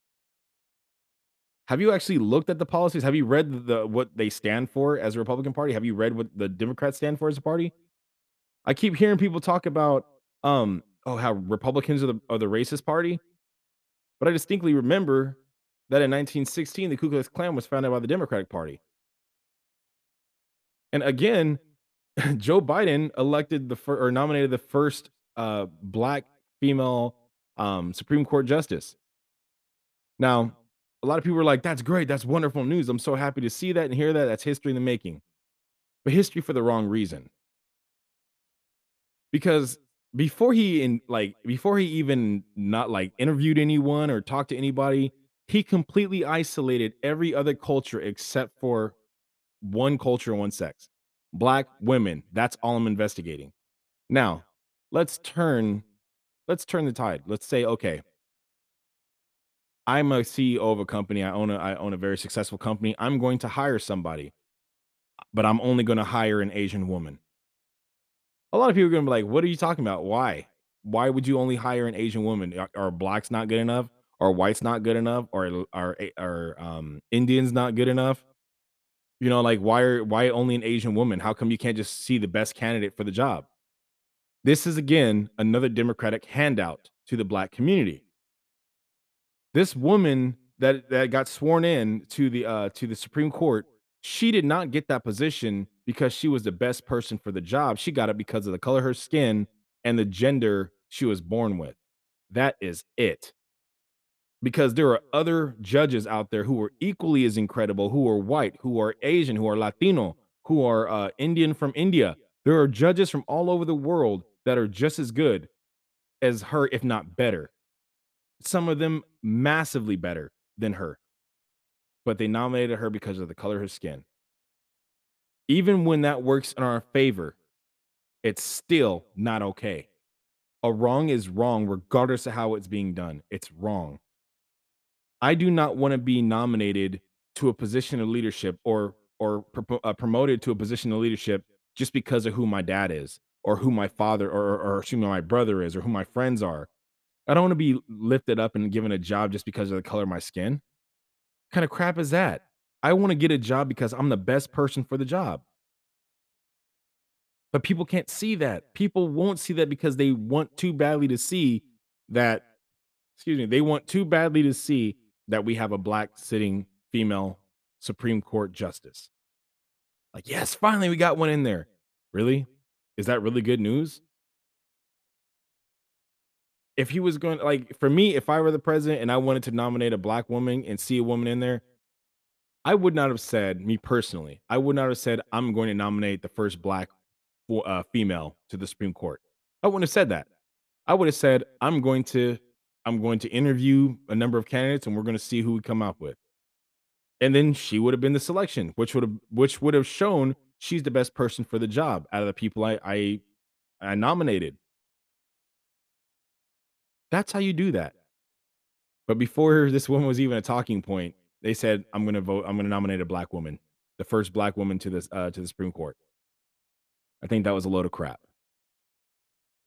Have you actually looked at the policies? Have you read the what they stand for as a Republican Party? Have you read what the Democrats stand for as a party? I keep hearing people talk about, um, oh, how Republicans are the are the racist party. But I distinctly remember that in nineteen sixteen, the Ku Klux Klan was founded by the Democratic Party. And again, Joe Biden elected the fir- or nominated the first uh, black female um, Supreme Court justice. Now, a lot of people are like, "That's great. That's wonderful news. I'm so happy to see that and hear that. That's history in the making." But history for the wrong reason. Because before he in like before he even not like interviewed anyone or talked to anybody, he completely isolated every other culture except for one culture and one sex. Black women. That's all I'm investigating. Now, let's turn let's turn the tide. Let's say, okay, I'm a C E O of a company. I own a I own a very successful company. I'm going to hire somebody, but I'm only going to hire an Asian woman. A lot of people are gonna be like, "What are you talking about? Why? Why would you only hire an Asian woman? Are, are blacks not good enough? Are whites not good enough? Or are A- are um, Indians not good enough? You know, like why are why only an Asian woman? How come you can't just see the best candidate for the job?" This is again another Democratic handout to the black community. This woman that that got sworn in to the uh, to the Supreme Court, she did not get that position because she was the best person for the job. She got it because of the color of her skin and the gender she was born with. That is it. Because there are other judges out there who are equally as incredible, who are white, who are Asian, who are Latino, who are uh, Indian from India. There are judges from all over the world that are just as good as her, if not better. Some of them massively better than her, but they nominated her because of the color of her skin. Even when that works in our favor, it's still not okay. A wrong is wrong regardless of how it's being done. It's wrong. I do not want to be nominated to a position of leadership or or propo- uh, promoted to a position of leadership just because of who my dad is or who my father or or, or excuse me, my brother is or who my friends are. I don't want to be lifted up and given a job just because of the color of my skin. Kind of crap is that? I want to get a job because I'm the best person for the job. But people can't see that. People won't see that because they want too badly to see that, excuse me, they want too badly to see that we have a black sitting female Supreme Court justice. Like, yes, finally we got one in there. Really? Is that really good news? If he was going like for me, if I were the president and I wanted to nominate a black woman and see a woman in there, I would not have said, me personally, I would not have said, I'm going to nominate the first black for uh, female to the Supreme Court. I wouldn't have said that. I would have said, I'm going to I'm going to interview a number of candidates and we're going to see who we come up with. And then she would have been the selection, which would have which would have shown she's the best person for the job out of the people I I, I nominated. That's how you do that. But before this woman was even a talking point, they said, I'm gonna vote, I'm gonna nominate a black woman, the first black woman to this uh, to the Supreme Court. I think that was a load of crap.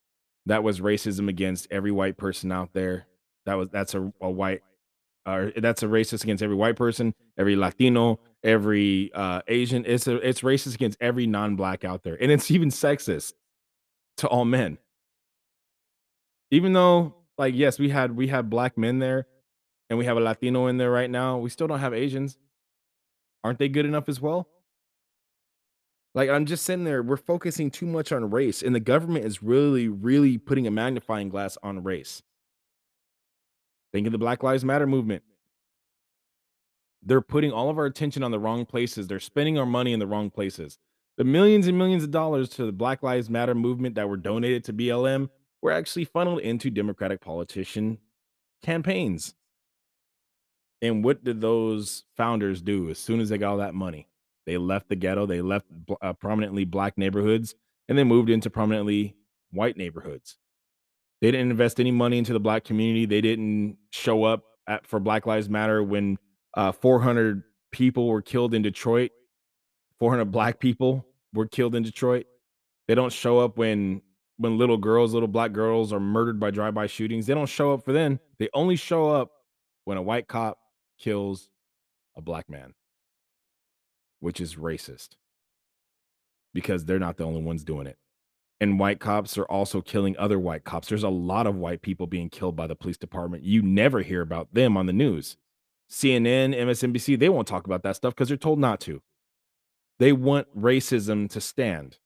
That was racism against every white person out there. That was that's a, a white or that's a racist against every white person, every Latino, every uh, Asian. It's a it's racist against every non-black out there, and it's even sexist to all men. Even though, like, yes, we had we have black men there, and we have a Latino in there right now. We still don't have Asians. Aren't they good enough as well? Like, I'm just sitting there. We're focusing too much on race, and the government is really, really putting a magnifying glass on race. Think of the Black Lives Matter movement. They're putting all of our attention on the wrong places. They're spending our money in the wrong places. The millions and millions of dollars to the Black Lives Matter movement that were donated to B L M were actually funneled into Democratic politician campaigns. And what did those founders do as soon as they got all that money? They left the ghetto, they left bl- uh, prominently black neighborhoods, and they moved into prominently white neighborhoods. They didn't invest any money into the black community. They didn't show up at, for Black Lives Matter when uh, four hundred people were killed in Detroit. four hundred black people were killed in Detroit. They don't show up when when little girls, little black girls are murdered by drive-by shootings. They don't show up for then. They only show up when a white cop kills a black man, which is racist because they're not the only ones doing it. And white cops are also killing other white cops. There's a lot of white people being killed by the police department. You never hear about them on the news. C N N, M S N B C, they won't talk about that stuff because they're told not to. They want racism to stand.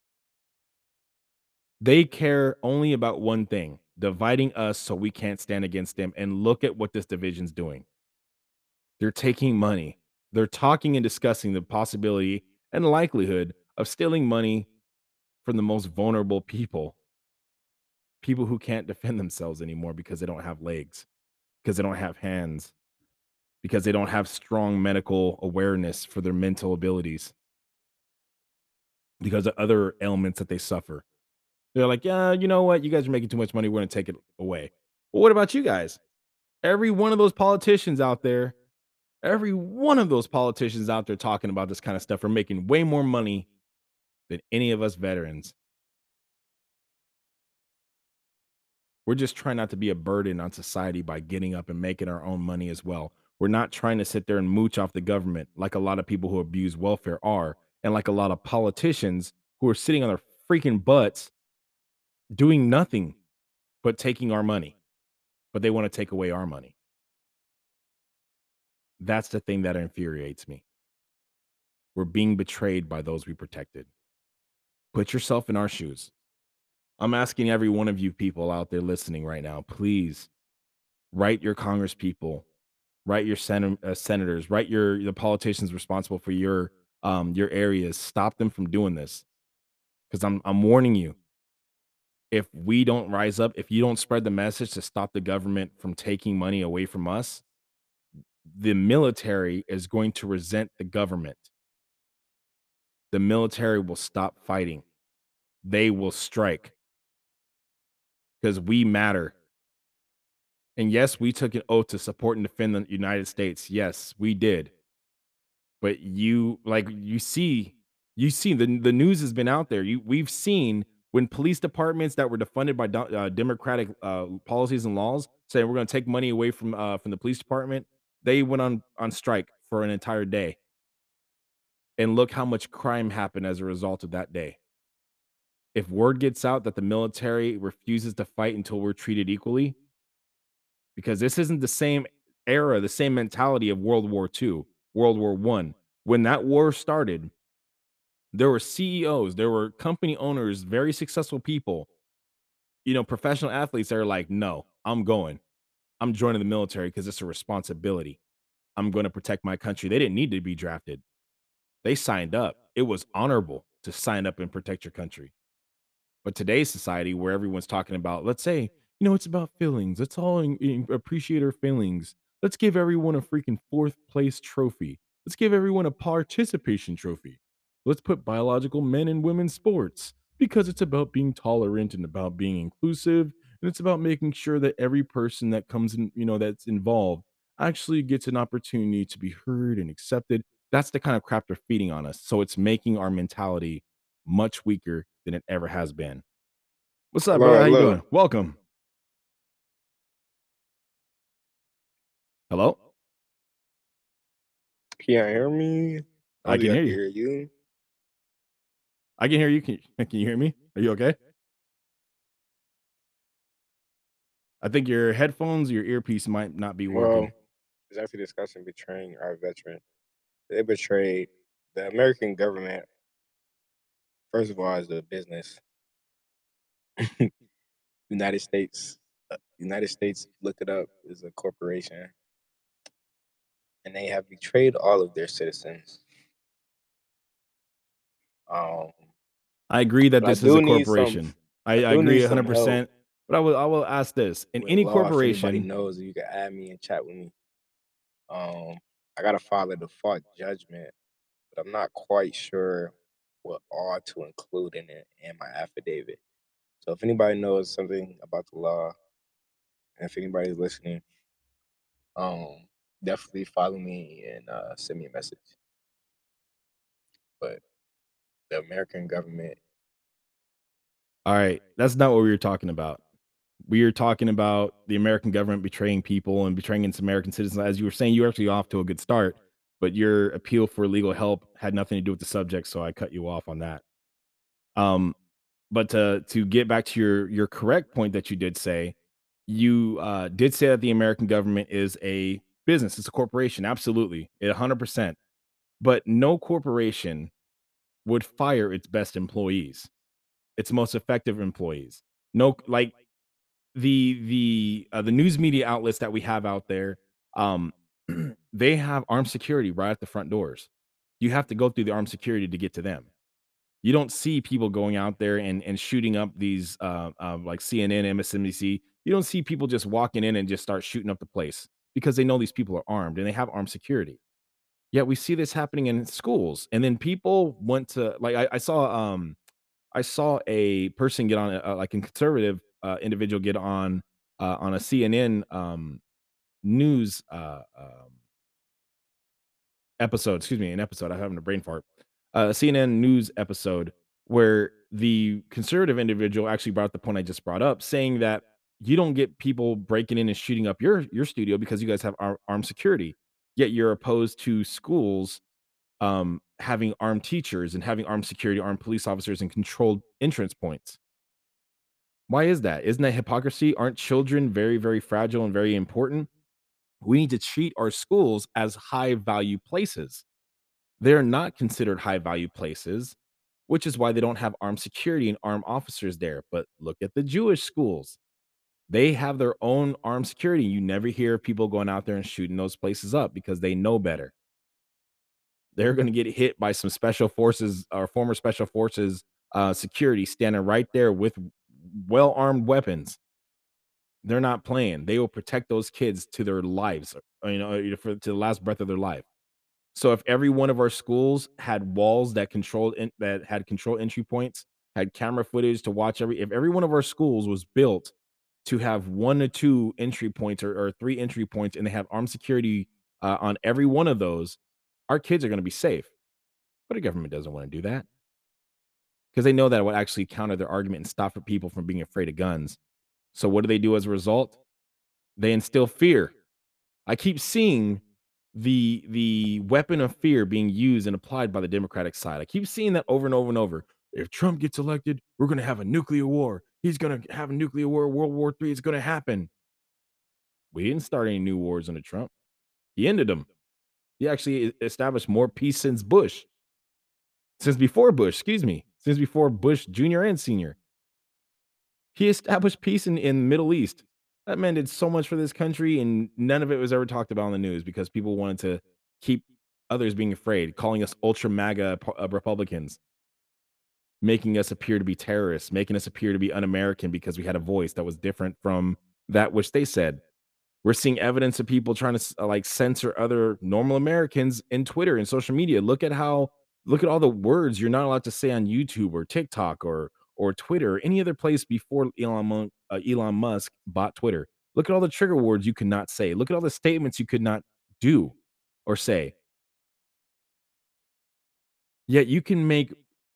They care only about one thing, dividing us so we can't stand against them. And look at what this division's doing. They're taking money. They're talking and discussing the possibility and likelihood of stealing money from the most vulnerable people, people who can't defend themselves anymore because they don't have legs, because they don't have hands, because they don't have strong medical awareness for their mental abilities, because of other ailments that they suffer. They're like, yeah, you know what? You guys are making too much money. We're going to take it away. Well, what about you guys? Every one of those politicians out there, every one of those politicians out there talking about this kind of stuff are making way more money than any of us veterans. We're just trying not to be a burden on society by getting up and making our own money as well. We're not trying to sit there and mooch off the government like a lot of people who abuse welfare are, and like a lot of politicians who are sitting on their freaking butts doing nothing but taking our money, but they want to take away our money. That's the thing that infuriates me. We're being betrayed by those we protected. Put yourself in our shoes. I'm asking every one of you people out there listening right now, please write your Congress people, write your sen- uh, senators, write your the politicians responsible for your um your areas. Stop them from doing this because I'm I'm warning you. If we don't rise up, if you don't spread the message to stop the government from taking money away from us, the military is going to resent the government. The military will stop fighting. They will strike because we matter. And yes, we took an oath to support and defend the United States. Yes, we did. But you like you see you see the the news has been out there. You we've seen when police departments that were defunded by do- uh, democratic uh, policies and laws saying we're going to take money away from uh, from the police department, they went on on strike for an entire day. And look how much crime happened as a result of that day. If word gets out that the military refuses to fight until we're treated equally, because this isn't the same era, the same mentality of World War two, World War one. When that war started, there were C E Os, there were company owners, very successful people, you know, professional athletes that are like, "No, I'm going. I'm joining the military because it's a responsibility. I'm gonna protect my country." They didn't need to be drafted. They signed up. It was honorable to sign up and protect your country. But today's society, where everyone's talking about, let's say, you know, it's about feelings. Let's all in- in- appreciate our feelings. Let's give everyone a freaking fourth place trophy. Let's give everyone a participation trophy. Let's put biological men and women sports because it's about being tolerant and about being inclusive. And it's about making sure that every person that comes in, you know, that's involved actually gets an opportunity to be heard and accepted. That's the kind of crap they're feeding on us. So it's making our mentality much weaker than it ever has been. What's up, Hello, brother? How you hello. doing? Welcome. Hello? Can you hear me? I I don't can think I hear can you. hear you. I can hear you. Can can you hear me? Are you okay? I think your headphones, your earpiece might not be Well, working. it's actually discussing betraying our veteran. They betrayed the American government, first of all, as a business. United States, uh, United States, look it up, is a corporation, and they have betrayed all of their citizens. Um, I agree that but I this is a do need some. corporation. I, I I do need agree some help one hundred percent. But I will I will ask this. In with any law. If anybody corporation, knows, you can add me and chat with me. Um, I gotta file a default judgment, but I'm not quite sure what all to include in it in my affidavit. So if anybody knows something about the law, and if anybody's listening, um, definitely follow me and uh, send me a message. But the American government, all right, that's not what we were talking about. We are talking about the American government betraying people and betraying its American citizens. As you were saying, you were actually off to a good start, but your appeal for legal help had nothing to do with the subject, so I cut you off on that. Um, but to to get back to your your correct point that you did say, you uh, did say that the American government is a business, it's a corporation, absolutely, one hundred percent. But no corporation would fire its best employees, its most effective employees. No, like the the uh, the news media outlets that we have out there, um, they have armed security right at the front doors. You have to go through the armed security to get to them. You don't see people going out there and and shooting up these uh, uh, like C N N, M S N B C. You don't see people just walking in and just start shooting up the place because they know these people are armed and they have armed security. Yet we see this happening in schools, and then people want to like I, I saw um I saw a person get on a, like a conservative uh, individual get on uh, on a C N N um, news uh, um, episode, excuse me, an episode. I'm having a brain fart. Uh, a C N N news episode where the conservative individual actually brought up the point I just brought up, saying that you don't get people breaking in and shooting up your your studio because you guys have ar- armed security. Yet you're opposed to schools um, having armed teachers and having armed security, armed police officers, and controlled entrance points. Why is that? Isn't that hypocrisy? Aren't children very, very fragile and very important? We need to treat our schools as high value places. They're not considered high value places, which is why they don't have armed security and armed officers there. But look at the Jewish schools. They have their own armed security. You never hear people going out there and shooting those places up because they know better. They're going to get hit by some special forces or former special forces uh, security standing right there with well armed weapons. They're not playing. They will protect those kids to their lives, uh, you know, for to the last breath of their life. So if every one of our schools had walls that controlled in, that had control entry points, had camera footage to watch every if every one of our schools was built to have one to two entry points or, or three entry points and they have armed security uh, on every one of those, our kids are going to be safe. But the government doesn't want to do that because they know that it would actually counter their argument and stop for people from being afraid of guns. So what do they do as a result? They instill fear. I keep seeing the the weapon of fear being used and applied by the Democratic side. I keep seeing that over and over and over. If Trump gets elected, we're going to have a nuclear war. He's going to have a nuclear war. World War Three is going to happen. We didn't start any new wars under Trump. He ended them. He actually e- established more peace since Bush, since before Bush, excuse me, since before Bush Junior and Senior. He established peace in in the Middle East. That man did so much for this country, and none of it was ever talked about in the news because people wanted to keep others being afraid, calling us ultra MAGA po- uh, Republicans, making us appear to be terrorists, making us appear to be un-American because we had a voice that was different from that which they said. We're seeing evidence of people trying to s- uh, like censor other normal Americans in Twitter and social media. Look at how look at all the words you're not allowed to say on YouTube or TikTok or or Twitter or any other place before Elon Musk, uh, Elon Musk bought Twitter. Look at all the trigger words you could not say. Look at all the statements you could not do or say. Yet you can make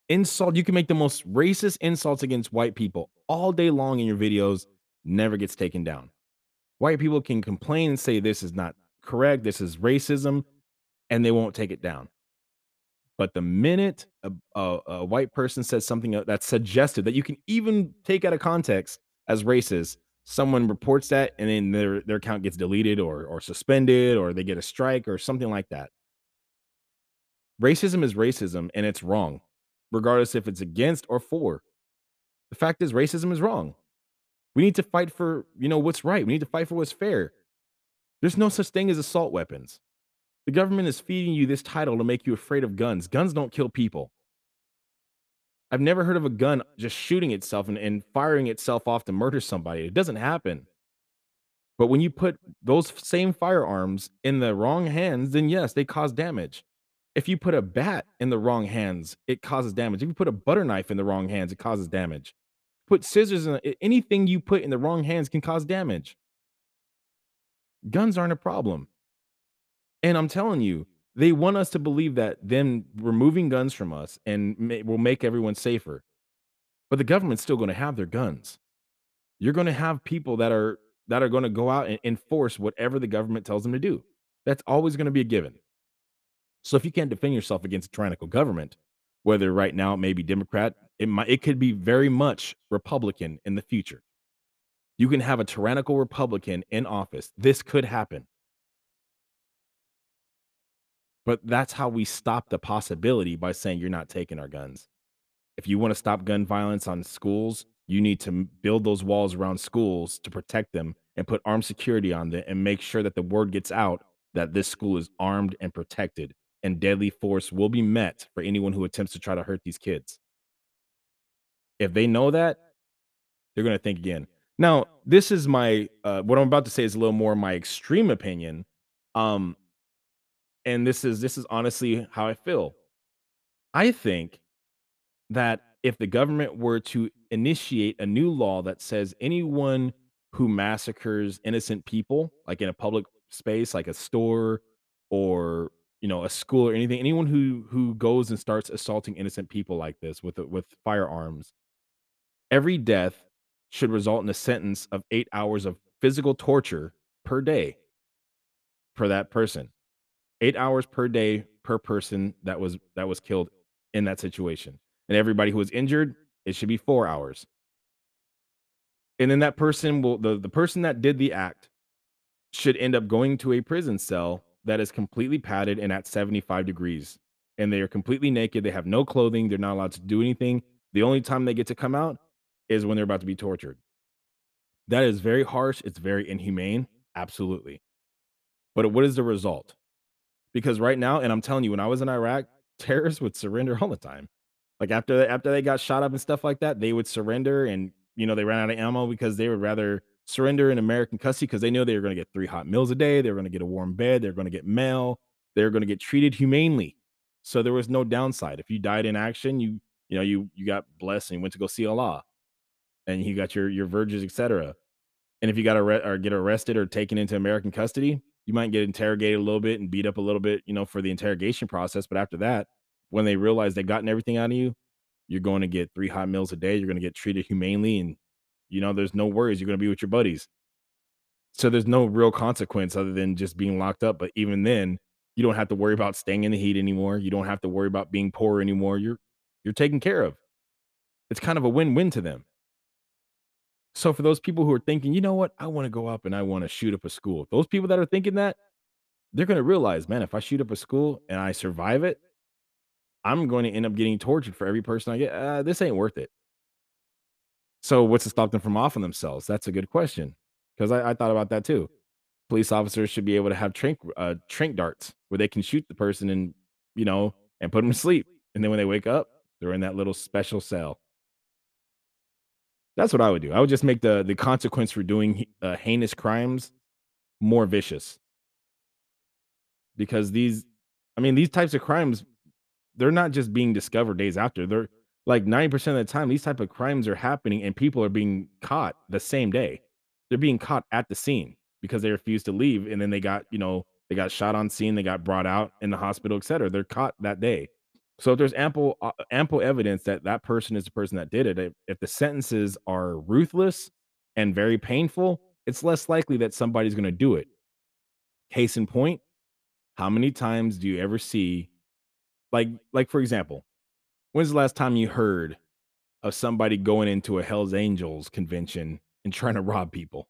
Insult you can make the most racist insults against white people all day long in your videos, never gets taken down. White people can complain and say this is not correct, this is racism, and they won't take it down. But the minute a, a, a white person says something uh, that's suggested that you can even take out of context as racist, someone reports that and then their their account gets deleted or or suspended or they get a strike or something like that. Racism is racism and it's wrong, regardless if it's against or for. The fact is racism is wrong. We need to fight for, you know, what's right. We need to fight for what's fair. There's no such thing as assault weapons. The government is feeding you this title to make you afraid of guns. Guns don't kill people. I've never heard of a gun just shooting itself and, and firing itself off to murder somebody. It doesn't happen. But when you put those f- same firearms in the wrong hands, then yes, they cause damage. If you put a bat in the wrong hands, it causes damage. If you put a butter knife in the wrong hands, it causes damage. Put scissors in a- anything you put in the wrong hands can cause damage. Guns aren't a problem. And I'm telling you, they want us to believe that them removing guns from us and ma- will make everyone safer. But the government's still going to have their guns. You're going to have people that are that are going to go out and enforce whatever the government tells them to do. That's always going to be a given. So if you can't defend yourself against a tyrannical government, whether right now it may be Democrat, it might it could be very much Republican in the future. You can have a tyrannical Republican in office. This could happen. But that's how we stop the possibility by saying you're not taking our guns. If you want to stop gun violence on schools, you need to m- build those walls around schools to protect them and put armed security on them and make sure that the word gets out that this school is armed and protected and deadly force will be met for anyone who attempts to try to hurt these kids. If they know that, they're going to think again. Now, this is my uh, what I'm about to say is a little more my extreme opinion. Um, and this is this is honestly how I feel. I think that if the government were to initiate a new law that says anyone who massacres innocent people, like in a public space, like a store or you know a school or anything, anyone who who goes and starts assaulting innocent people like this with with firearms, every death should result in a sentence of eight hours of physical torture per day for that person. eight hours per day per person that was that was killed in that situation. And everybody who was injured, it should be four hours. And then that person will the the person that did the act should end up going to a prison cell that is completely padded and at seventy-five degrees. And they are completely naked, they have no clothing, they're not allowed to do anything. The only time they get to come out is when they're about to be tortured. That is very harsh, it's very inhumane, absolutely. But what is the result? Because right now and I'm telling you, when I was in Iraq, terrorists would surrender all the time. Like, after they after they got shot up and stuff like that, they would surrender and, you know, they ran out of ammo because they would rather surrender in American custody because they knew they were gonna get three hot meals a day, they were gonna get a warm bed, they were gonna get mail, they were gonna get treated humanely. So there was no downside. If you died in action, you you know, you you got blessed and you went to go see Allah, and you got your your verges, etcetera. And if you got arre or get arrested or taken into American custody, you might get interrogated a little bit and beat up a little bit, you know, for the interrogation process, but after that, when they realize they've gotten everything out of you, you're going to get three hot meals a day, you're gonna get treated humanely, and, you know, there's no worries, you're gonna be with your buddies. So there's no real consequence other than just being locked up, but even then, you don't have to worry about staying in the heat anymore, you don't have to worry about being poor anymore, you're you're taken care of. It's kind of a win-win to them. So for those people who are thinking, "You know what? I wanna go up and I wanna shoot up a school." Those people that are thinking that, they're gonna realize, "Man, if I shoot up a school and I survive it, I'm going to end up getting tortured for every person I get. Uh, this ain't worth it." So what's to stop them from offing themselves? That's a good question, 'cause I I thought about that too. Police officers should be able to have tranq uh, tranq darts where they can shoot the person and, you know, and put them to sleep, and then when they wake up, they're in that little special cell. That's what I would do. I would just make the the consequence for doing he uh, heinous crimes more vicious. Because these I mean, these types of crimes, they're not just being discovered days after. They're like ninety percent of the time, these type of crimes are happening and people are being caught the same day. They're being caught at the scene because they refused to leave and then they got, you know, they got shot on scene, they got brought out in the hospital, etcetera. They're caught that day. So if there's ample uh, ample evidence that that person is the person that did it, if, if the sentences are ruthless and very painful, it's less likely that somebody's going to do it. Case in point, how many times do you ever see like like for example, when's the last time you heard of somebody going into a Hell's Angels convention and trying to rob people?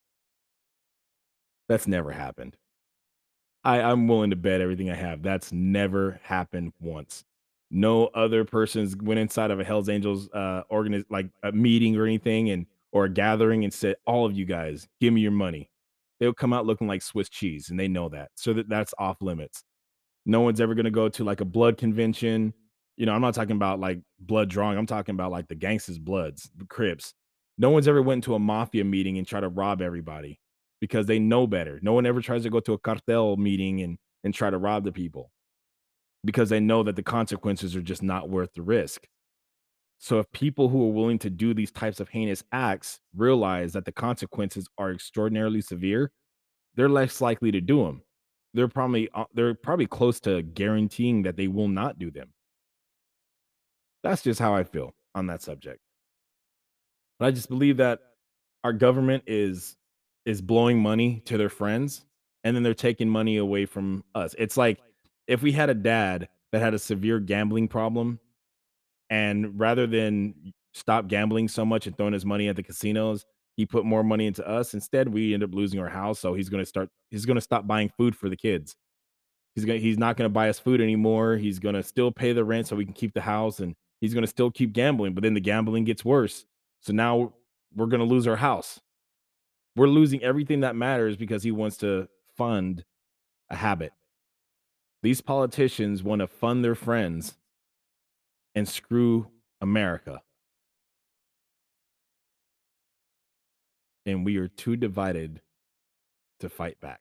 That's never happened. I I'm willing to bet everything I have. That's never happened once. No other persons went inside of a Hell's Angels uh organiz- like a meeting or anything and or a gathering and said, "All of you guys, give me your money." They'll come out looking like Swiss cheese, and they know that. So that that's off limits. No one's ever gonna go to like a blood convention. You know, I'm not talking about like blood drawing. I'm talking about like the gangsters' bloods, the Crips. No one's ever went to a mafia meeting and try to rob everybody because they know better. No one ever tries to go to a cartel meeting and and try to rob the people because they know that the consequences are just not worth the risk. So if people who are willing to do these types of heinous acts realize that the consequences are extraordinarily severe, they're less likely to do them. They're probably uh, they're probably close to guaranteeing that they will not do them. That's just how I feel on that subject. But I just believe that our government is is blowing money to their friends, and then they're taking money away from us. It's like if we had a dad that had a severe gambling problem, and rather than stop gambling so much and throwing his money at the casinos, he put more money into us. Instead, we end up losing our house. So he's gonna start he's gonna stop buying food for the kids. He's gonna he's not gonna buy us food anymore. He's gonna still pay the rent so we can keep the house, and he's gonna still keep gambling. But then the gambling gets worse. So now we're gonna lose our house. We're losing everything that matters because he wants to fund a habit. These politicians want to fund their friends and screw America. And we are too divided to fight back.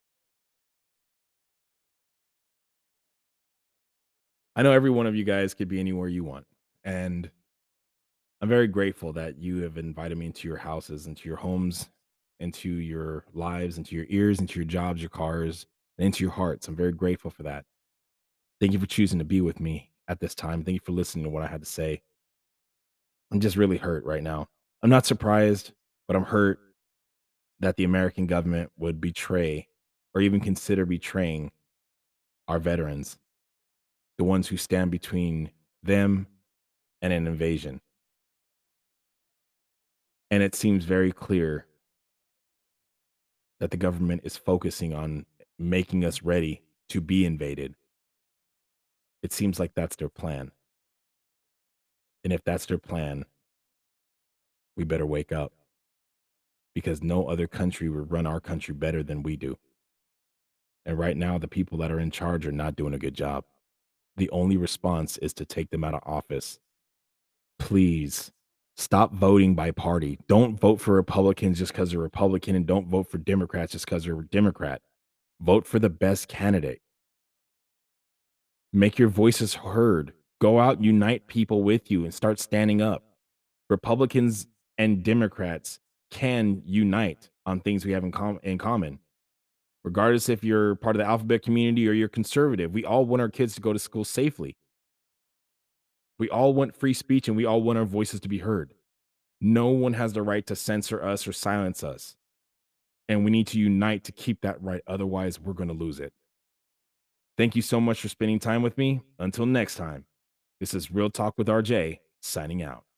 I know every one of you guys could be anywhere you want. And I'm very grateful that you have invited me into your houses, into your homes, into your lives, into your ears, into your jobs, your cars, and into your hearts. I'm very grateful for that. Thank you for choosing to be with me at this time. Thank you for listening to what I had to say. I'm just really hurt right now. I'm not surprised, but I'm hurt that the American government would betray or even consider betraying our veterans, the ones who stand between them and an invasion. And it seems very clear that the government is focusing on making us ready to be invaded. It seems like that's their plan. And if that's their plan, we better wake up because no other country would run our country better than we do. And right now, the people that are in charge are not doing a good job. The only response is to take them out of office. Please stop voting by party. Don't vote for Republicans just because they're Republican, and don't vote for Democrats just because they're a Democrat. Vote for the best candidate. Make your voices heard. Go out, unite people with you, and start standing up. Republicans and Democrats can unite on things we have in, com- in common. Regardless if you're part of the alphabet community or you're conservative, we all want our kids to go to school safely. We all want free speech and we all want our voices to be heard. No one has the right to censor us or silence us. And we need to unite to keep that right. Otherwise, we're going to lose it. Thank you so much for spending time with me. Until next time, this is Real Talk with R J, signing out.